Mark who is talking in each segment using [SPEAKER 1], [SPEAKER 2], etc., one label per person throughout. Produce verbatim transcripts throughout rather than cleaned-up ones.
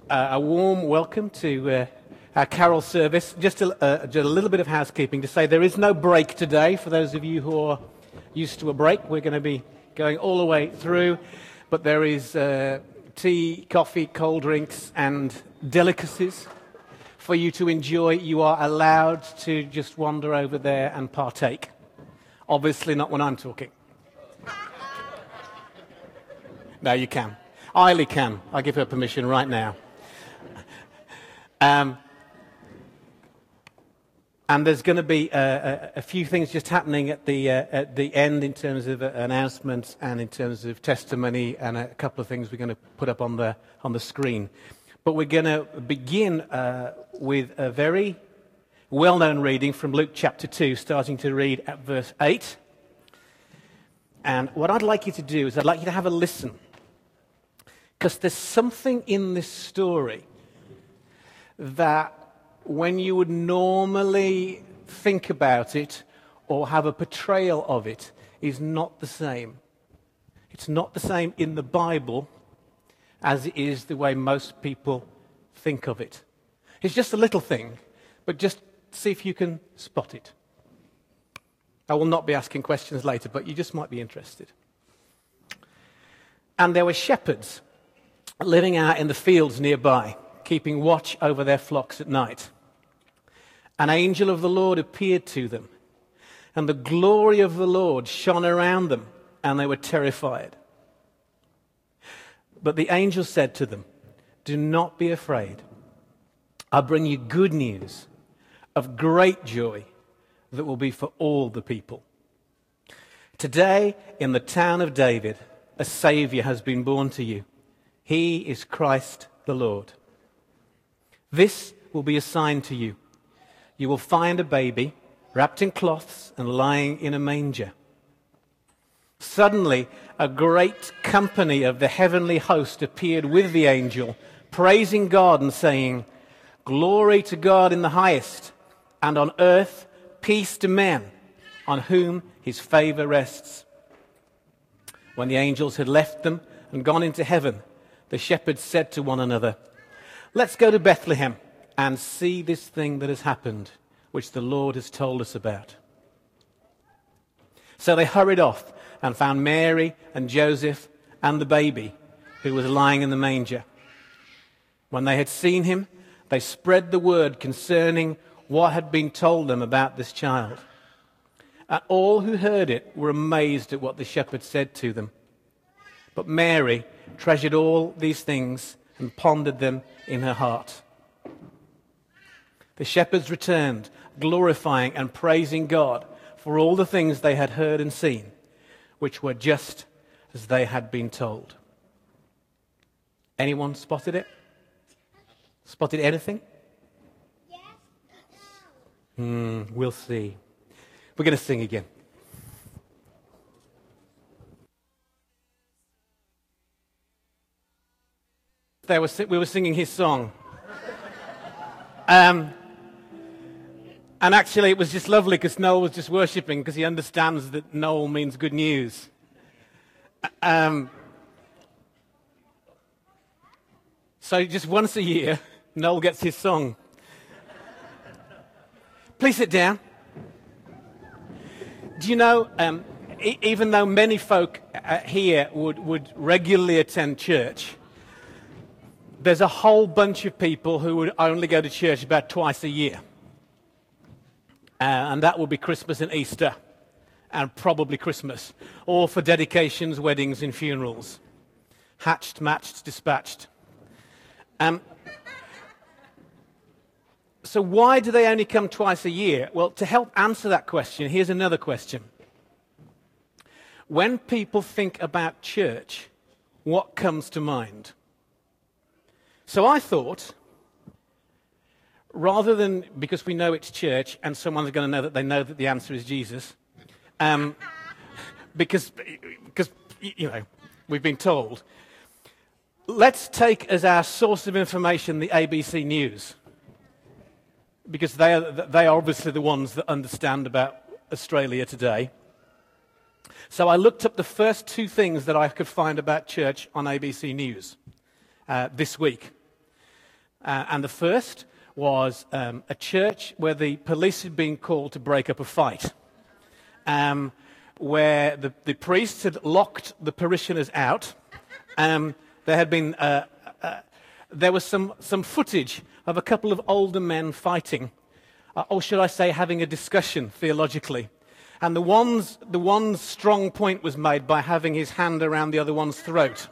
[SPEAKER 1] Uh, a warm welcome to uh, our carol service. Just a, uh, just a little bit of housekeeping to say there is no break today. For those of you who are used to a break, we're going to be going all the way through. But there is uh, tea, coffee, cold drinks and delicacies for you to enjoy. You are allowed to just wander over there and partake. Obviously not when I'm talking. No, you can. Eiley can. I give her permission right now. Um, and there's going to be uh, a, a few things just happening at the uh, at the end in terms of uh, announcements and in terms of testimony, and a couple of things we're going to put up on the on the screen. But we're going to begin uh, with a very well-known reading from Luke chapter two, starting to read at verse eight. And what I'd like you to do is I'd like you to have a listen, because there's something in this story that when you would normally think about it or have a portrayal of it is not the same. It's not the same in the Bible as it is the way most people think of it. It's just a little thing, but just see if you can spot it. I will not be asking questions later, but you just might be interested. And there were shepherds living out in the fields nearby, keeping watch over their flocks at night. An angel of the Lord appeared to them, and the glory of the Lord shone around them, and they were terrified. But the angel said to them, "Do not be afraid. I bring you good news of great joy that will be for all the people. Today, in the town of David, a Savior has been born to you. He is Christ the Lord. This will be a sign to you. You will find a baby wrapped in cloths and lying in a manger." Suddenly, a great company of the heavenly host appeared with the angel, praising God and saying, "Glory to God in the highest, and on earth peace to men, on whom his favor rests." When the angels had left them and gone into heaven, the shepherds said to one another, "Let's go to Bethlehem and see this thing that has happened, which the Lord has told us about." So they hurried off and found Mary and Joseph and the baby, who was lying in the manger. When they had seen him, they spread the word concerning what had been told them about this child. And all who heard it were amazed at what the shepherds said to them. But Mary treasured all these things and pondered them in her heart. The shepherds returned, glorifying and praising God for all the things they had heard and seen, which were just as they had been told. Anyone spotted it? Spotted anything?
[SPEAKER 2] Yes.
[SPEAKER 1] Hmm, we'll see. We're going to sing again. They were, we were singing his song. Um, and actually it was just lovely because Noel was just worshipping because he understands that Noel means good news. Um, so just once a year, Noel gets his song. Please sit down. Do you know, um, e- even though many folk uh, here would, would regularly attend church, there's a whole bunch of people who would only go to church about twice a year. Uh, and that would be Christmas and Easter, and probably Christmas, all for dedications, weddings and funerals. Hatched, matched, dispatched. Um, so why do they only come twice a year? Well, to help answer that question, here's another question. When people think about church, what comes to mind? So I thought, rather than, because we know it's church and someone's going to know that they know that the answer is Jesus, um, because, because, you know, we've been told, let's take as our source of information the A B C News, because they are, they are obviously the ones that understand about Australia today. So I looked up the first two things that I could find about church on A B C News uh, this week. Uh, and the first was um, a church where the police had been called to break up a fight, um, where the, the priests had locked the parishioners out. Um, there had been uh, uh, there was some, some footage of a couple of older men fighting, uh, or should I say having a discussion theologically. And the one's, the one's strong point was made by having his hand around the other one's throat.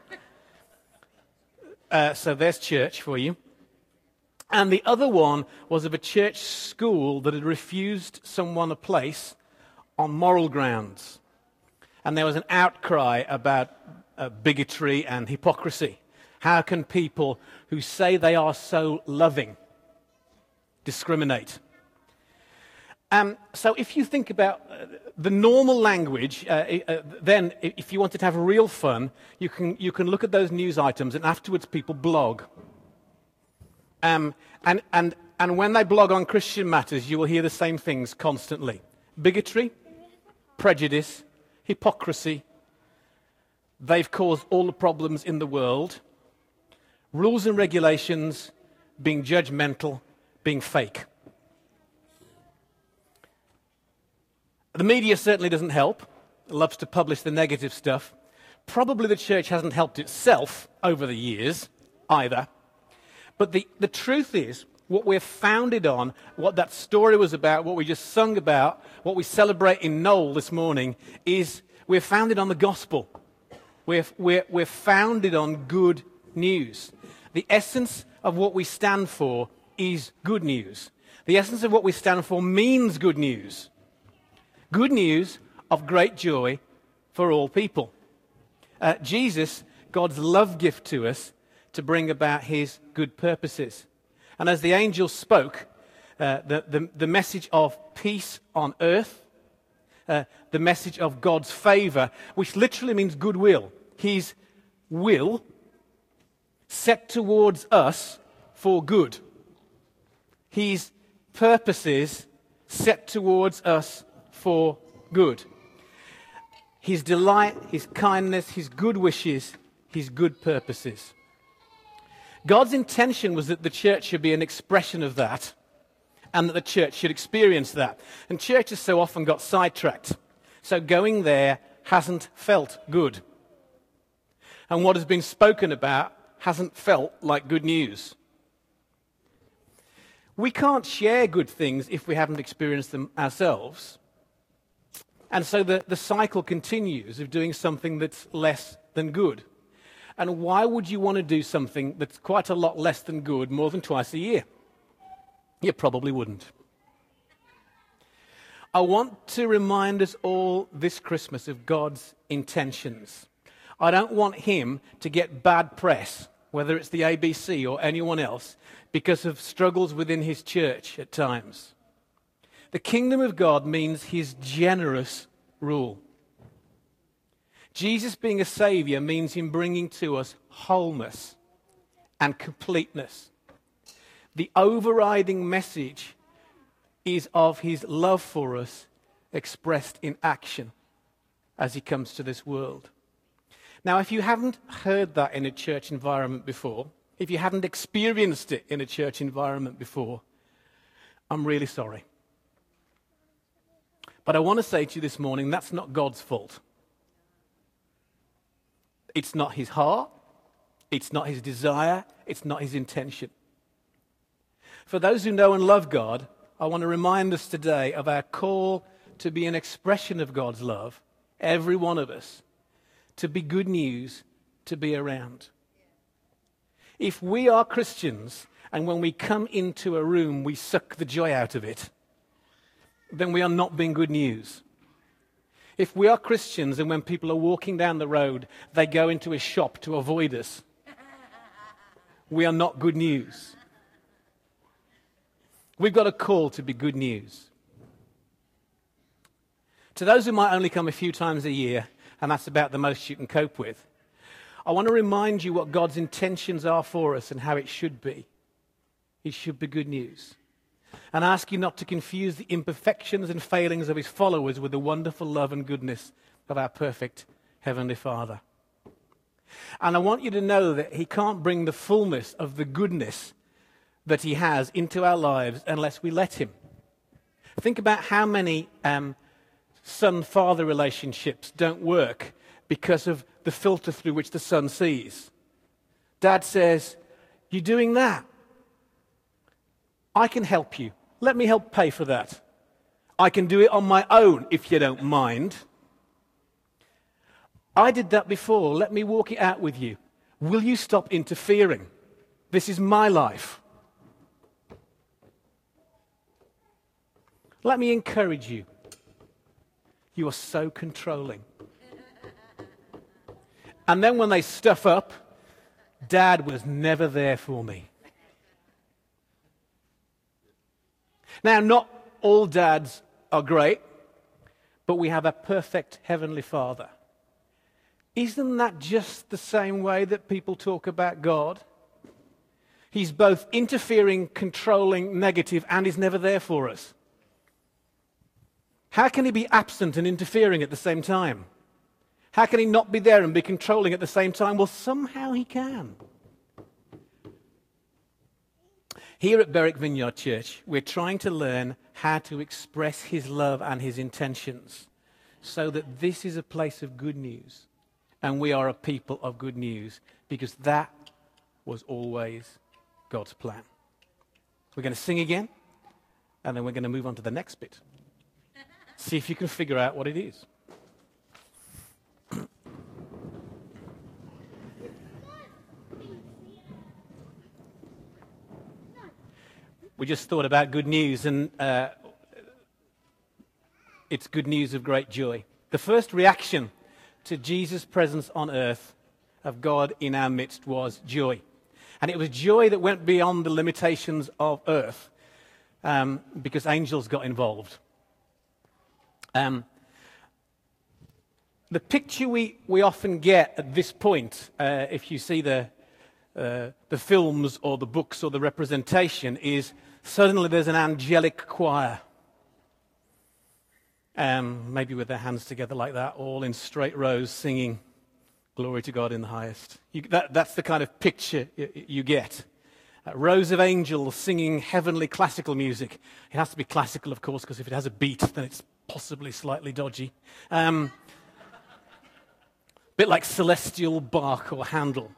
[SPEAKER 1] Uh, so there's church for you. And the other one was of a church school that had refused someone a place on moral grounds. And there was an outcry about uh, bigotry and hypocrisy. How can people who say they are so loving discriminate? Um, so if you think about uh, the normal language, uh, uh, then if you wanted to have real fun, you can, you can look at those news items and afterwards people blog. Um, and, and, and when they blog on Christian matters, you will hear the same things constantly. Bigotry, prejudice, hypocrisy. They've caused all the problems in the world. Rules and regulations, being judgmental, being fake. The media certainly doesn't help. It loves to publish the negative stuff. Probably the church hasn't helped itself over the years either. But the, the truth is, what we're founded on, what that story was about, what we just sung about, what we celebrate in Knoll this morning, is we're founded on the gospel. We're, we're, we're founded on good news. The essence of what we stand for is good news. The essence of what we stand for means good news. Good news of great joy for all people. Uh, Jesus, God's love gift to us, to bring about his good purposes. And as the angel spoke, uh, the, the, the message of peace on earth, uh, the message of God's favor, which literally means goodwill. His will set towards us for good. His purposes set towards us for good. His delight, his kindness, his good wishes, his good purposes. God's intention was that the church should be an expression of that, and that the church should experience that. And churches so often got sidetracked. So going there hasn't felt good. And what has been spoken about hasn't felt like good news. We can't share good things if we haven't experienced them ourselves. And so the, the cycle continues of doing something that's less than good. And why would you want to do something that's quite a lot less than good more than twice a year? You probably wouldn't. I want to remind us all this Christmas of God's intentions. I don't want him to get bad press, whether it's the A B C or anyone else, because of struggles within his church at times. The kingdom of God means his generous rule. Jesus being a saviour means him bringing to us wholeness and completeness. The overriding message is of his love for us expressed in action as he comes to this world. Now, if you haven't heard that in a church environment before, if you haven't experienced it in a church environment before, I'm really sorry. But I want to say to you this morning, that's not God's fault. It's not his heart, it's not his desire, it's not his intention. For those who know and love God, I want to remind us today of our call to be an expression of God's love, every one of us, to be good news, to be around. If we are Christians, and when we come into a room we suck the joy out of it, then we are not being good news. If we are Christians and when people are walking down the road, they go into a shop to avoid us, we are not good news. We've got a call to be good news. To those who might only come a few times a year, and that's about the most you can cope with, I want to remind you what God's intentions are for us and how it should be. It should be good news. And ask you not to confuse the imperfections and failings of his followers with the wonderful love and goodness of our perfect Heavenly Father. And I want you to know that he can't bring the fullness of the goodness that he has into our lives unless we let him. Think about how many um, son-father relationships don't work because of the filter through which the son sees. Dad says, "You're doing that. I can help you. Let me help pay for that. I can do it on my own if you don't mind. I did that before. Let me walk it out with you. Will you stop interfering? This is my life. Let me encourage you. You are so controlling." And then when they stuff up, Dad was never there for me. Now, not all dads are great, but we have a perfect Heavenly Father. Isn't that just the same way that people talk about God? He's both interfering, controlling, negative, and is never there for us. How can he be absent and interfering at the same time? How can he not be there and be controlling at the same time? Well, somehow he can. Here at Berwick Vineyard Church, we're trying to learn how to express his love and his intentions so that this is a place of good news and we are a people of good news, because that was always God's plan. We're going to sing again, and then we're going to move on to the next bit. See if you can figure out what it is. We just thought about good news, and uh, it's good news of great joy. The first reaction to Jesus' presence on earth, of God in our midst, was joy. And it was joy that went beyond the limitations of earth, um, because angels got involved. Um, the picture we, we often get at this point, uh, if you see the, uh, the films or the books or the representation, is suddenly there's an angelic choir. Um, maybe with their hands together like that, all in straight rows singing, "Glory to God in the highest." You, that, that's the kind of picture you, you get. Uh, rows of angels singing heavenly classical music. It has to be classical, of course, because if it has a beat, then it's possibly slightly dodgy. Um, bit like celestial Bach or Handel.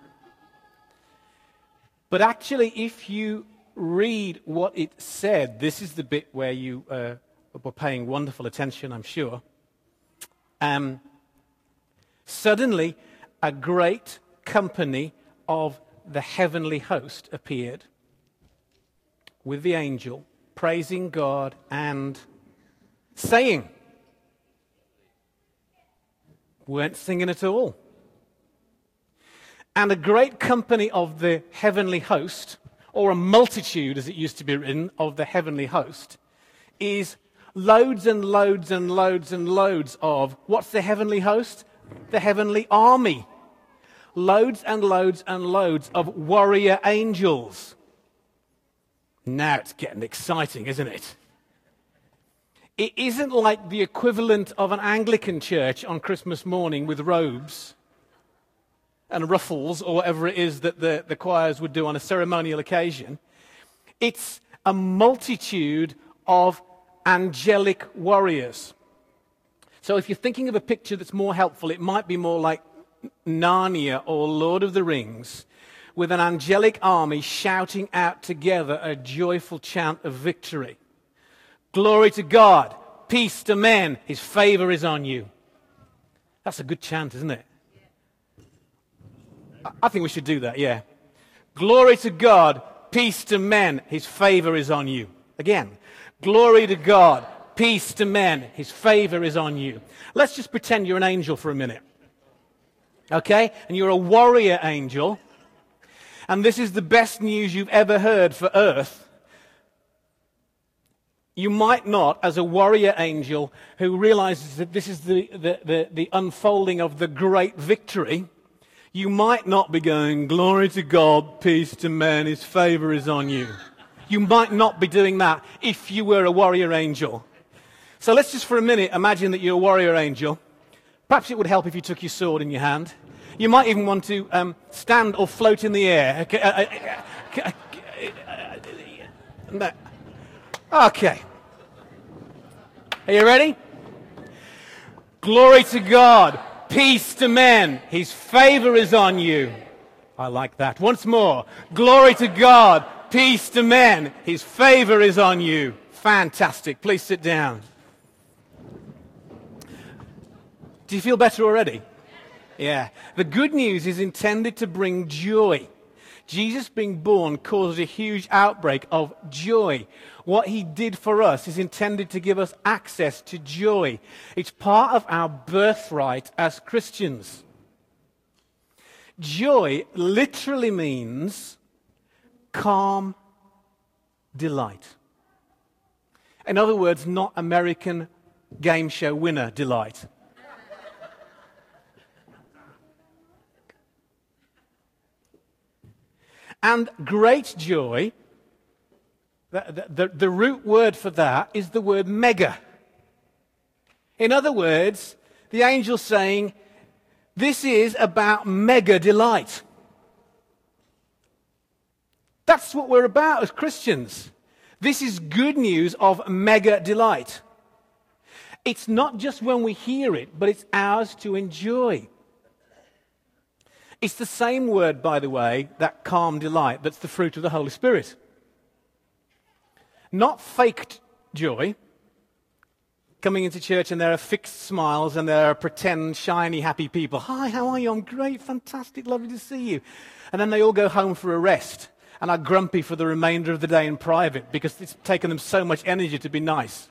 [SPEAKER 1] But actually, if you read what it said, this is the bit where you uh, were paying wonderful attention, I'm sure. Um, suddenly, a great company of the heavenly host appeared with the angel, praising God and saying. Weren't singing at all. And a great company of the heavenly host, or a multitude, as it used to be written, of the heavenly host, is loads and loads and loads and loads of, what's the heavenly host? The heavenly army. Loads and loads and loads of warrior angels. Now it's getting exciting, isn't it? It isn't like the equivalent of an Anglican church on Christmas morning with robes and ruffles or whatever it is that the, the choirs would do on a ceremonial occasion. It's a multitude of angelic warriors. So if you're thinking of a picture that's more helpful, it might be more like Narnia or Lord of the Rings, with an angelic army shouting out together a joyful chant of victory. Glory to God, peace to men, his favor is on you. That's a good chant, isn't it? I think we should do that, yeah. Glory to God, peace to men, his favor is on you. Again, glory to God, peace to men, his favor is on you. Let's just pretend you're an angel for a minute. Okay? And you're a warrior angel. And this is the best news you've ever heard for earth. You might not, as a warrior angel who realizes that this is the, the, the, the unfolding of the great victory, you might not be going, glory to God, peace to men, his favor is on you. You might not be doing that if you were a warrior angel. So let's just for a minute imagine that you're a warrior angel. Perhaps it would help if you took your sword in your hand. You might even want to um, stand or float in the air. No. Okay. Are you ready? Glory to God. Peace to men. His favor is on you. I like that. Once more. Glory to God. Peace to men. His favor is on you. Fantastic. Please sit down. Do you feel better already? Yeah. The good news is intended to bring joy. Jesus being born caused a huge outbreak of joy. What he did for us is intended to give us access to joy. It's part of our birthright as Christians. Joy literally means calm delight. In other words, not American game show winner delight. And great joy, the, the, the root word for that is the word mega. In other words, the angel's saying, this is about mega delight. That's what we're about as Christians. This is good news of mega delight. It's not just when we hear it, but it's ours to enjoy. It's the same word, by the way, that calm delight, that's the fruit of the Holy Spirit. Not faked joy, coming into church and there are fixed smiles and there are pretend, shiny, happy people. Hi, how are you? I'm great, fantastic, lovely to see you. And then they all go home for a rest and are grumpy for the remainder of the day in private because it's taken them so much energy to be nice.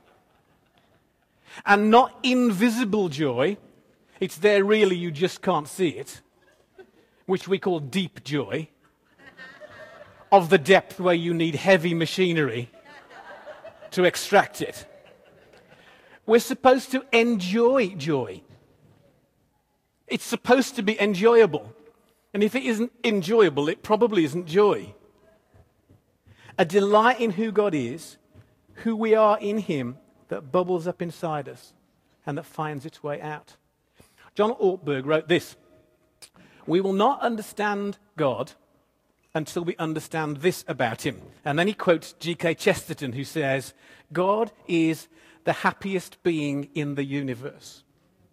[SPEAKER 1] And not invisible joy, it's there really, you just can't see it, which we call deep joy, of the depth where you need heavy machinery to extract it. We're supposed to enjoy joy. It's supposed to be enjoyable. And if it isn't enjoyable, it probably isn't joy. A delight in who God is, who we are in him, that bubbles up inside us and that finds its way out. John Ortberg wrote this: we will not understand God until we understand this about him. And then he quotes G K Chesterton, who says, God is the happiest being in the universe.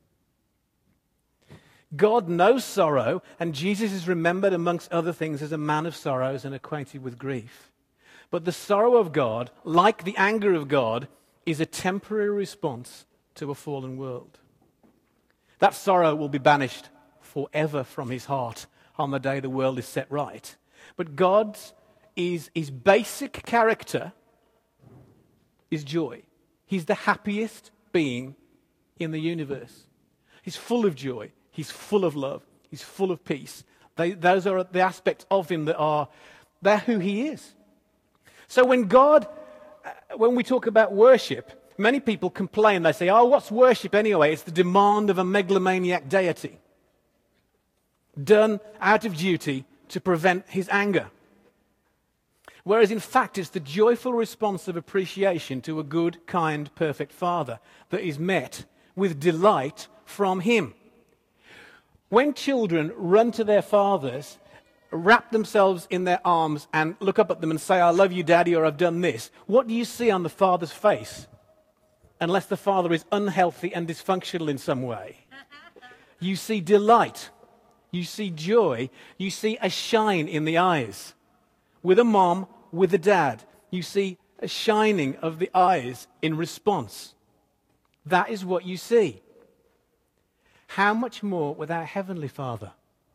[SPEAKER 1] God knows sorrow, and Jesus is remembered amongst other things as a man of sorrows and acquainted with grief. But the sorrow of God, like the anger of God, is a temporary response to a fallen world. That sorrow will be banished forever from his heart on the day the world is set right. But God's is his basic character is joy. He's the happiest being in the universe. He's full of joy. He's full of love. He's full of peace. They, those are the aspects of him that are, they're who he is. So when God, when we talk about worship, many people complain. They say, oh, what's worship anyway? It's the demand of a megalomaniac deity, done out of duty to prevent his anger. Whereas in fact it's the joyful response of appreciation to a good, kind, perfect Father that is met with delight from him. When children run to their fathers, wrap themselves in their arms and look up at them and say, I love you, Daddy, or I've done this, what do you see on the father's face? Unless the father is unhealthy and dysfunctional in some way. You see delight. You see joy. You see a shine in the eyes. With a mom, with a dad, you see a shining of the eyes in response. That is what you see. How much more with our Heavenly Father?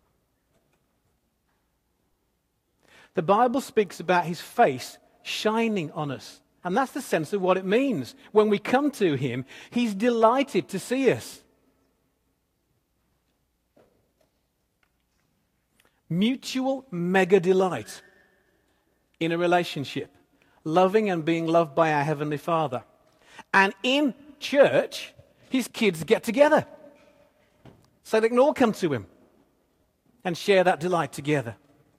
[SPEAKER 1] The Bible speaks about his face shining on us. And that's the sense of what it means. When we come to him, he's delighted to see us. Mutual mega delight in a relationship. Loving and being loved by our Heavenly Father. And in church, his kids get together. So they can all come to him and share that delight together.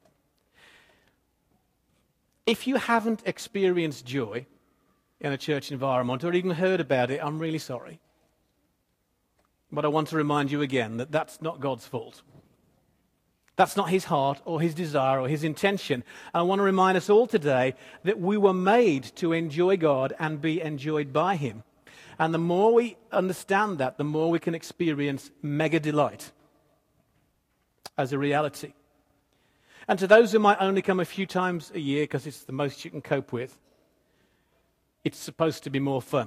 [SPEAKER 1] If you haven't experienced joy in a church environment or even heard about it, I'm really sorry. But I want to remind you again that that's not God's fault. That's not his heart or his desire or his intention. And I want to remind us all today that we were made to enjoy God and be enjoyed by him. And the more we understand that, the more we can experience mega delight as a reality. And to those who might only come a few times a year because it's the most you can cope with, it's supposed to be more fun.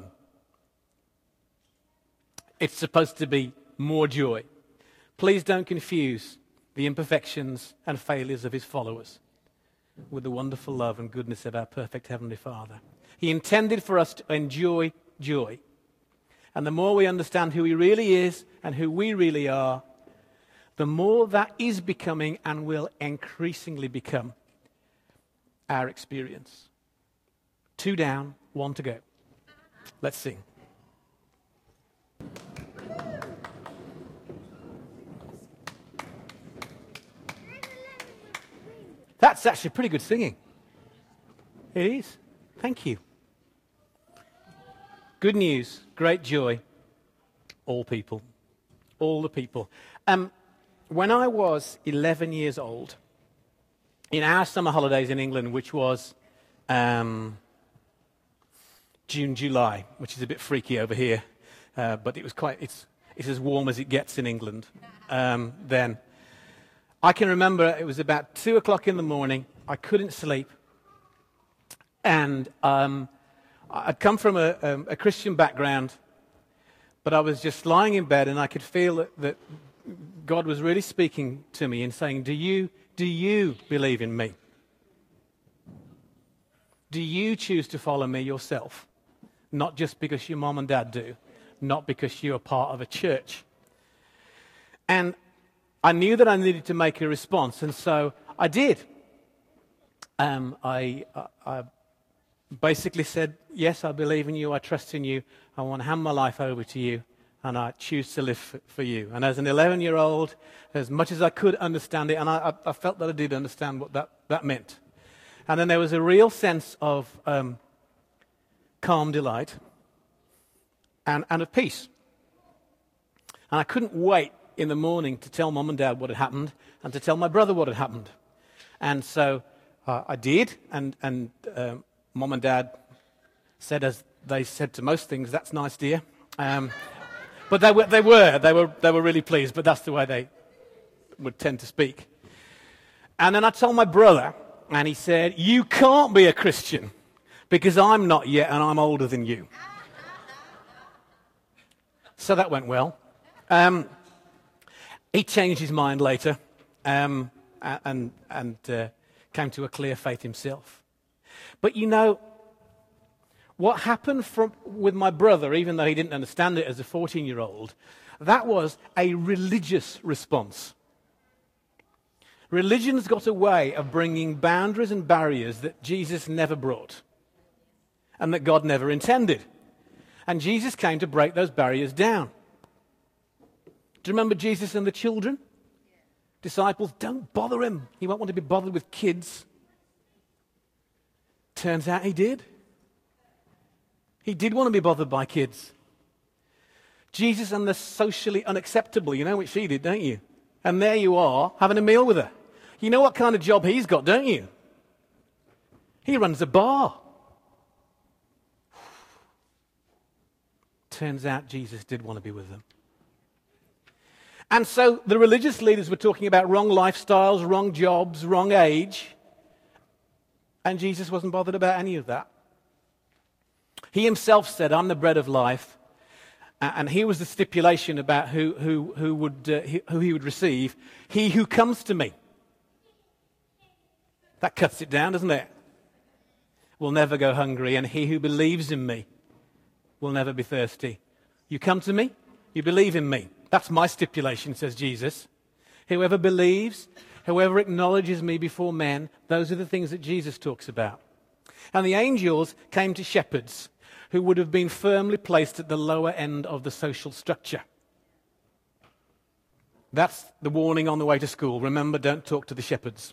[SPEAKER 1] It's supposed to be more joy. Please don't confuse the imperfections and failures of his followers with the wonderful love and goodness of our perfect Heavenly Father. He intended for us to enjoy joy. And the more we understand who he really is and who we really are, the more that is becoming and will increasingly become our experience. Two down, one to go. Let's sing. That's actually pretty good singing. It is. Thank you. Good news, great joy, all people, all the people. Um, when I was eleven years old, in our summer holidays in England, which was um, June, July, which is a bit freaky over here, uh, but it was quite, it's, it's as warm as it gets in England um, then. I can remember it was about two o'clock in the morning. I couldn't sleep. And um, I'd come from a, um, a Christian background, but I was just lying in bed and I could feel that, that God was really speaking to me and saying, do you, do you believe in me? Do you choose to follow me yourself? Not just because your mom and dad do, not because you're part of a church. And I knew that I needed to make a response, and so I did. Um, I, I, I basically said, yes, I believe in you, I trust in you, I want to hand my life over to you, and I choose to live for, for you. And as an eleven-year-old, as much as I could understand it, and I, I, I felt that I did understand what that, that meant. And then there was a real sense of um, calm delight and, and of peace. And I couldn't wait in the morning to tell Mum and Dad what had happened and to tell my brother what had happened. And so uh, I did, and, and uh, Mum and Dad said, as they said to most things, that's nice, dear. Um, but they were, they were, they were, they were really pleased, but that's the way they would tend to speak. And then I told my brother, and he said, you can't be a Christian because I'm not yet and I'm older than you. So that went well. Um, He changed his mind later um, and, and uh, came to a clear faith himself. But you know, what happened from, with my brother, even though he didn't understand it as a fourteen-year-old, that was a religious response. Religion's got a way of bringing boundaries and barriers that Jesus never brought and that God never intended. And Jesus came to break those barriers down. Do you remember Jesus and the children? Yeah. Disciples, don't bother him. He won't want to be bothered with kids. Turns out he did. He did want to be bothered by kids. Jesus and the socially unacceptable, you know which he did, don't you? And there you are, having a meal with her. You know what kind of job he's got, don't you? He runs a bar. Turns out Jesus did want to be with them. And so the religious leaders were talking about wrong lifestyles, wrong jobs, wrong age. And Jesus wasn't bothered about any of that. He himself said, I'm the bread of life. And here was the stipulation about who, who, who, would, uh, who he would receive. He who comes to me. That cuts it down, doesn't it? Will never go hungry. And he who believes in me will never be thirsty. You come to me, you believe in me. That's my stipulation, says Jesus. Whoever believes, whoever acknowledges me before men, those are the things that Jesus talks about. And the angels came to shepherds who would have been firmly placed at the lower end of the social structure. That's the warning on the way to school. Remember, don't talk to the shepherds.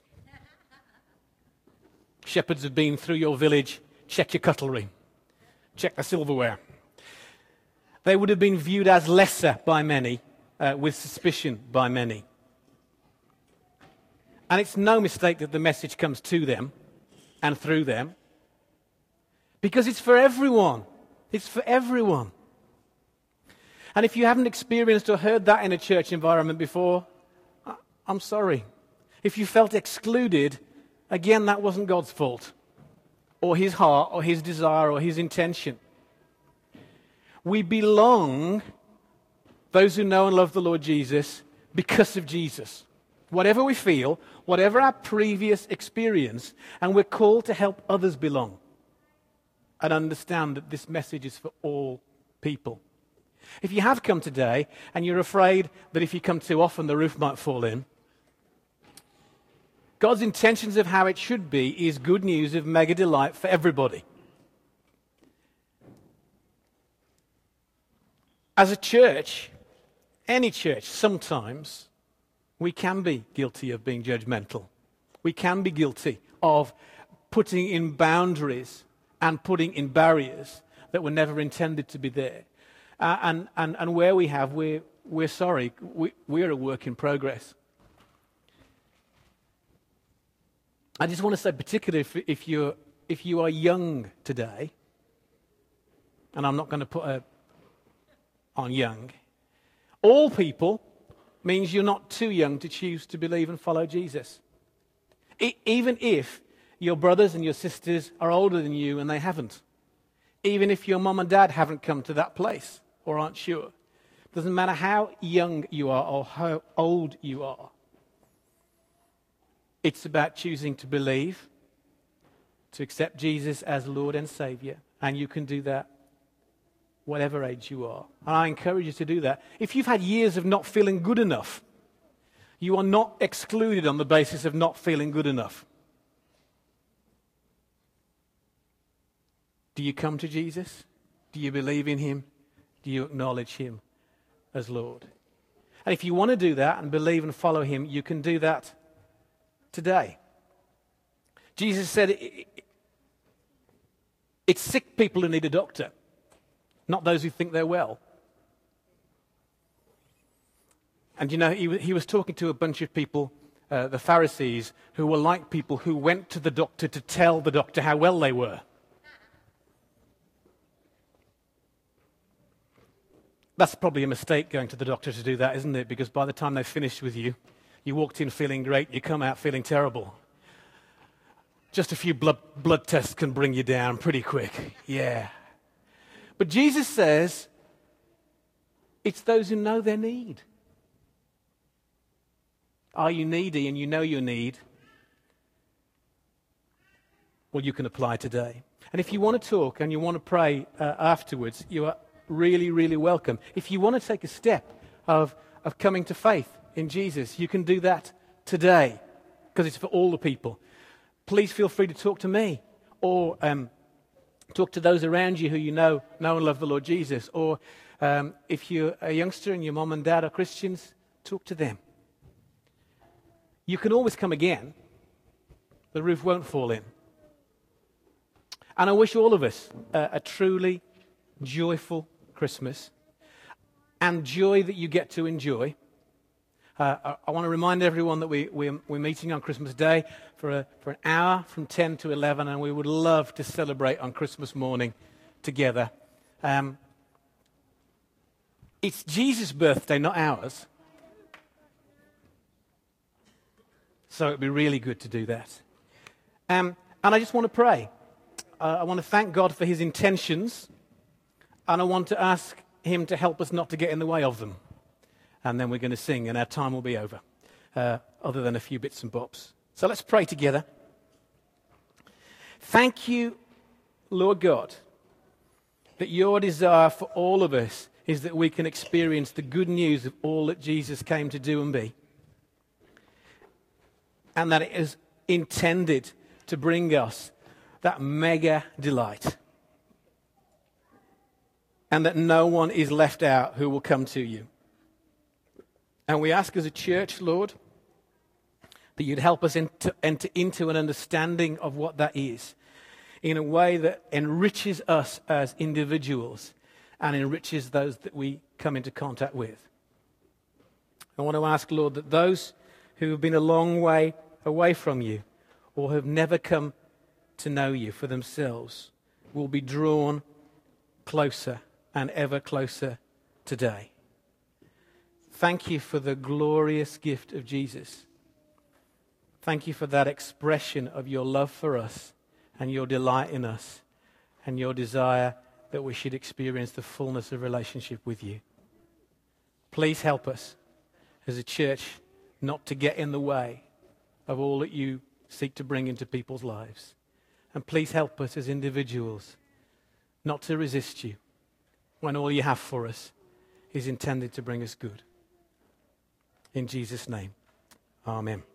[SPEAKER 1] Shepherds have been through your village. Check your cutlery. Check the silverware. They would have been viewed as lesser by many, uh, with suspicion by many. And it's no mistake that the message comes to them and through them, because it's for everyone. It's for everyone. And if you haven't experienced or heard that in a church environment before, I'm sorry. If you felt excluded, again, that wasn't God's fault, or his heart, or his desire, or his intention. We belong, those who know and love the Lord Jesus, because of Jesus. Whatever we feel, whatever our previous experience, and we're called to help others belong and understand that this message is for all people. If you have come today and you're afraid that if you come too often the roof might fall in, God's intentions of how it should be is good news of mega delight for everybody. As a church, any church, sometimes we can be guilty of being judgmental. We can be guilty of putting in boundaries and putting in barriers that were never intended to be there. Uh, and, and, and where we have, we're, we're sorry. We, we're a work in progress. I just want to say, particularly if, if, you're, if you are young today, and I'm not going to put a, on young, all people means you're not too young to choose to believe and follow Jesus. E- even if your brothers and your sisters are older than you and they haven't. Even if your mum and dad haven't come to that place or aren't sure. Doesn't matter how young you are or how old you are. It's about choosing to believe, to accept Jesus as Lord and Savior. And you can do that whatever age you are. And I encourage you to do that. If you've had years of not feeling good enough, you are not excluded on the basis of not feeling good enough. Do you come to Jesus? Do you believe in him? Do you acknowledge him as Lord? And if you want to do that and believe and follow him, you can do that today. Jesus said it's sick people who need a doctor, not those who think they're well. And you know, he, he was talking to a bunch of people, uh, the Pharisees, who were like people who went to the doctor to tell the doctor how well they were. That's probably a mistake, going to the doctor to do that, isn't it? Because by the time they've finished with you, you walked in feeling great, you come out feeling terrible. Just a few blood, blood tests can bring you down pretty quick. Yeah. But Jesus says, it's those who know their need. Are you needy and you know your need? Well, you can apply today. And if you want to talk and you want to pray uh, afterwards, you are really, really welcome. If you want to take a step of, of coming to faith in Jesus, you can do that today, because it's for all the people. Please feel free to talk to me, or um, talk to those around you who you know know and love the Lord Jesus. Or um, if you're a youngster and your mom and dad are Christians, talk to them. You can always come again. The roof won't fall in. And I wish all of us uh, a truly joyful Christmas, and joy that you get to enjoy. Uh, I, I want to remind everyone that we, we, we're meeting on Christmas Day for, a, for an hour from ten to eleven, and we would love to celebrate on Christmas morning together. Um, it's Jesus' birthday, not ours. So it'd be really good to do that. Um, and I just want to pray. Uh, I want to thank God for his intentions. And I want to ask him to help us not to get in the way of them. And then we're going to sing and our time will be over, uh, other than a few bits and bobs. So let's pray together. Thank you, Lord God, that your desire for all of us is that we can experience the good news of all that Jesus came to do and be. And that it is intended to bring us that mega delight. And that no one is left out who will come to you. And we ask as a church, Lord, that you'd help us enter, enter into an understanding of what that is in a way that enriches us as individuals and enriches those that we come into contact with. I want to ask, Lord, that those who have been a long way away from you or have never come to know you for themselves will be drawn closer and ever closer today. Thank you for the glorious gift of Jesus. Thank you for that expression of your love for us and your delight in us and your desire that we should experience the fullness of relationship with you. Please help us as a church not to get in the way of all that you seek to bring into people's lives. And please help us as individuals not to resist you when all you have for us is intended to bring us good. In Jesus' name, amen.